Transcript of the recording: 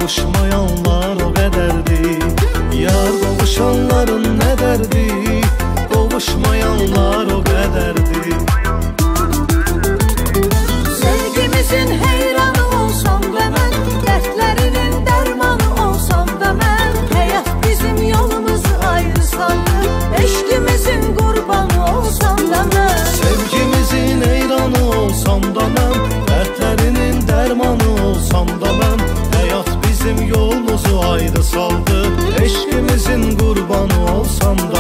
qovuşmayanlar o qədərdir. Yar qovuşanların nə dərdi, qovuşmayanlar o qədərdir. Sevgimizin heyranı olsam da mən, dərdlərinin dərmanı olsam da mən, həyat bizim yolumuzu ayrı saldı, eşqimizin qurbanı olsam da mən. Sevgimizin heyranı olsam da mən, dərdlərinin dərmanı olsam da mən, həyat bizim yolumuzu ayrı saldı, eşqimizin qurbanı olsam da